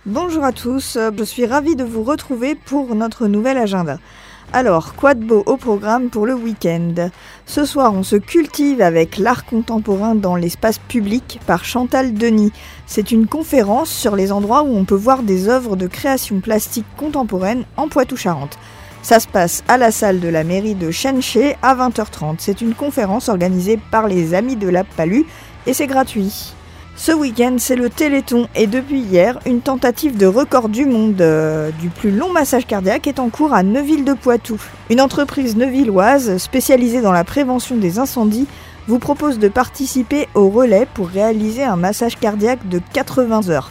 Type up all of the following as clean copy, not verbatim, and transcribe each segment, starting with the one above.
Bonjour à tous, je suis ravie de vous retrouver pour notre nouvel agenda. Alors, quoi de beau au programme pour le week-end ? Ce soir, on se cultive avec l'art contemporain dans l'espace public par Chantal Denis. C'est une conférence sur les endroits où on peut voir des œuvres de création plastique contemporaine en Poitou-Charentes. Ça se passe à la salle de la mairie de Chenché à 20h30. C'est une conférence organisée par les Amis de la Palue et c'est gratuit. Ce week-end, c'est le Téléthon et depuis hier, une tentative de record du monde du plus long massage cardiaque est en cours à Neuville-de-Poitou. Une entreprise neuvilloise spécialisée dans la prévention des incendies vous propose de participer au relais pour réaliser un massage cardiaque de 80 heures.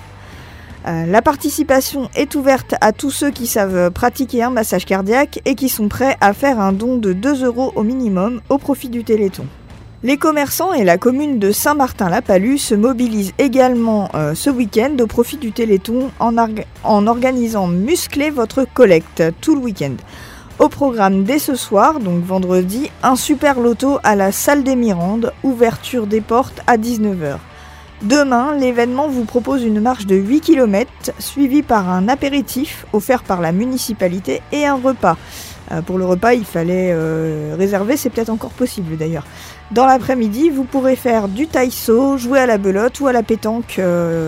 La participation est ouverte à tous ceux qui savent pratiquer un massage cardiaque et qui sont prêts à faire un don de 2 € au minimum au profit du Téléthon. Les commerçants et la commune de Saint-Martin-la-Palue se mobilisent également ce week-end au profit du Téléthon en organisant Muscler votre collecte tout le week-end. Au programme dès ce soir, donc vendredi, un super loto à la salle des Mirandes, ouverture des portes à 19h. Demain, l'événement vous propose une marche de 8 km suivie par un apéritif offert par la municipalité et un repas. Pour le repas, il fallait réserver, c'est peut-être encore possible d'ailleurs. Dans l'après-midi, vous pourrez faire du taïso, jouer à la belote ou à la pétanque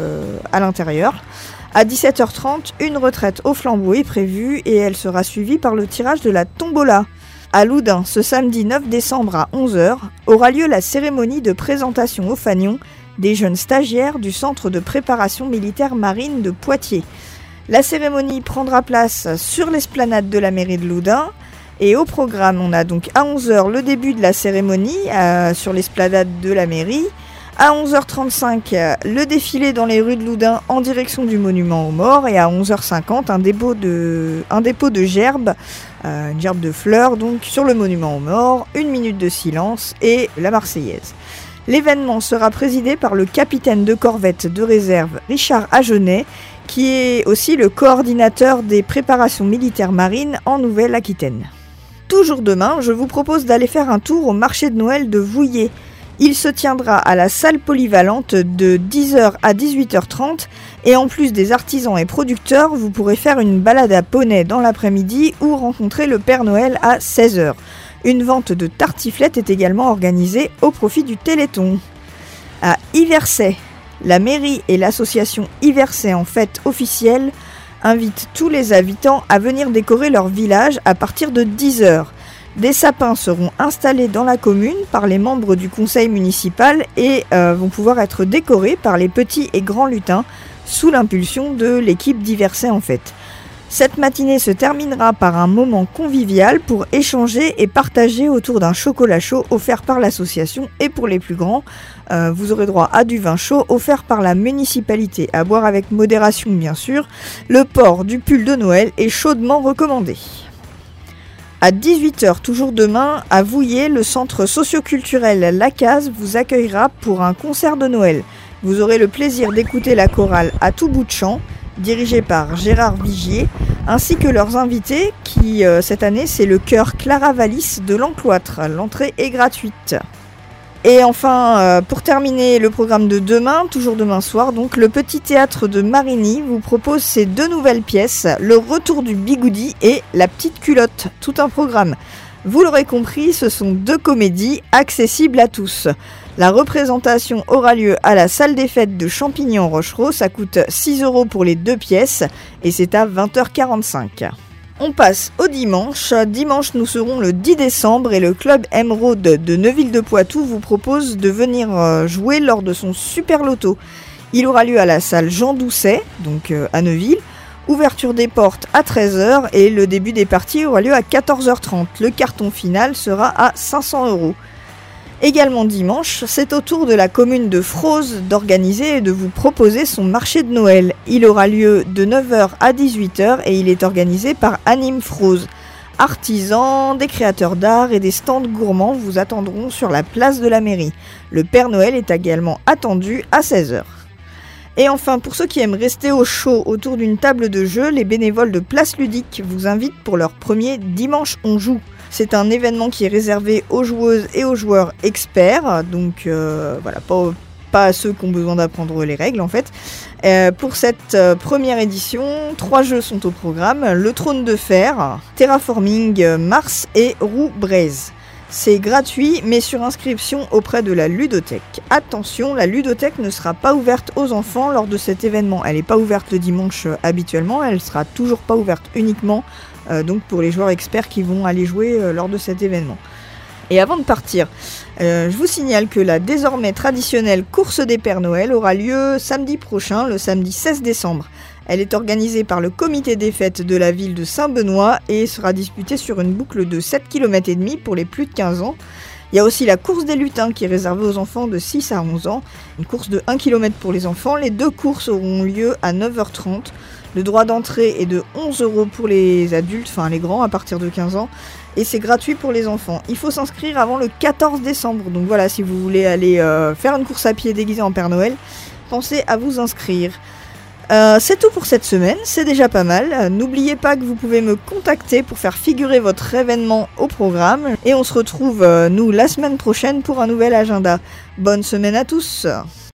à l'intérieur. À 17h30, une retraite au flambeau est prévue et elle sera suivie par le tirage de la tombola. À Loudun, ce samedi 9 décembre à 11h, aura lieu la cérémonie de présentation au fanion des jeunes stagiaires du Centre de préparation militaire marine de Poitiers. La cérémonie prendra place sur l'esplanade de la mairie de Loudun. Et au programme, on a donc à 11h le début de la cérémonie sur l'esplanade de la mairie. À 11h35, le défilé dans les rues de Loudun en direction du monument aux morts. Et à 11h50, un dépôt de gerbes, une gerbe de fleurs donc sur le monument aux morts, 1 minute de silence et la Marseillaise. L'événement sera présidé par le capitaine de corvette de réserve Richard Agenais, qui est aussi le coordinateur des préparations militaires marines en Nouvelle-Aquitaine. Toujours demain, je vous propose d'aller faire un tour au marché de Noël de Vouillé. Il se tiendra à la salle polyvalente de 10h à 18h30 et en plus des artisans et producteurs, vous pourrez faire une balade à poney dans l'après-midi ou rencontrer le Père Noël à 16h. Une vente de tartiflettes est également organisée au profit du Téléthon. À Iversay, la mairie et l'association Iversay en fête officielle invitent tous les habitants à venir décorer leur village à partir de 10h. Des sapins seront installés dans la commune par les membres du conseil municipal et vont pouvoir être décorés par les petits et grands lutins sous l'impulsion de l'équipe d'Iversay en fête. Cette matinée se terminera par un moment convivial pour échanger et partager autour d'un chocolat chaud offert par l'association et pour les plus grands, vous aurez droit à du vin chaud offert par la municipalité, à boire avec modération bien sûr. Le port du pull de Noël est chaudement recommandé. À 18h, toujours demain, à Vouillé, le centre socioculturel La Case vous accueillera pour un concert de Noël. Vous aurez le plaisir d'écouter la chorale À tout bout de champ, dirigée par Gérard Vigier, ainsi que leurs invités qui, cette année, c'est le chœur Clara Vallis de l'Encloître. L'entrée est gratuite. Et enfin, pour terminer le programme de demain, toujours demain soir, donc le Petit Théâtre de Marigny vous propose ses 2 nouvelles pièces, Le Retour du Bigoudi et La Petite Culotte, tout un programme. Vous l'aurez compris, ce sont 2 comédies accessibles à tous. La représentation aura lieu à la salle des fêtes de Champigny-en-Rochereau, ça coûte 6 € pour les 2 pièces et c'est à 20h45. On passe au dimanche. Dimanche, nous serons le 10 décembre et le club Émeraude de Neuville-de-Poitou vous propose de venir jouer lors de son super loto. Il aura lieu à la salle Jean Doucet, donc à Neuville. Ouverture des portes à 13h et le début des parties aura lieu à 14h30. Le carton final sera à 500 €. Également dimanche, c'est au tour de la commune de Froze d'organiser et de vous proposer son marché de Noël. Il aura lieu de 9h à 18h et il est organisé par Anime Froze. Artisans, des créateurs d'art et des stands gourmands vous attendront sur la place de la mairie. Le Père Noël est également attendu à 16h. Et enfin, pour ceux qui aiment rester au chaud autour d'une table de jeu, les bénévoles de Place Ludique vous invitent pour leur premier Dimanche on joue. C'est un événement qui est réservé aux joueuses et aux joueurs experts, donc voilà, pas à ceux qui ont besoin d'apprendre les règles en fait. Pour cette première édition, 3 jeux sont au programme, le Trône de Fer, Terraforming Mars et Roue Braise. C'est gratuit, mais sur inscription auprès de la ludothèque. Attention, la ludothèque ne sera pas ouverte aux enfants lors de cet événement. Elle n'est pas ouverte le dimanche habituellement, elle sera toujours pas ouverte uniquement donc pour les joueurs experts qui vont aller jouer lors de cet événement. Et avant de partir, je vous signale que la désormais traditionnelle course des Pères Noël aura lieu samedi prochain, le samedi 16 décembre. Elle est organisée par le comité des fêtes de la ville de Saint-Benoît et sera disputée sur une boucle de 7,5 km pour les plus de 15 ans. Il y a aussi la course des lutins qui est réservée aux enfants de 6 à 11 ans. Une course de 1 km pour les enfants. Les 2 courses auront lieu à 9h30. Le droit d'entrée est de 11 € pour les adultes, enfin les grands à partir de 15 ans. Et c'est gratuit pour les enfants. Il faut s'inscrire avant le 14 décembre. Donc voilà, si vous voulez aller faire une course à pied déguisée en Père Noël, pensez à vous inscrire. C'est tout pour cette semaine, c'est déjà pas mal. N'oubliez pas que vous pouvez me contacter pour faire figurer votre événement au programme. Et on se retrouve, nous, la semaine prochaine pour un nouvel agenda. Bonne semaine à tous!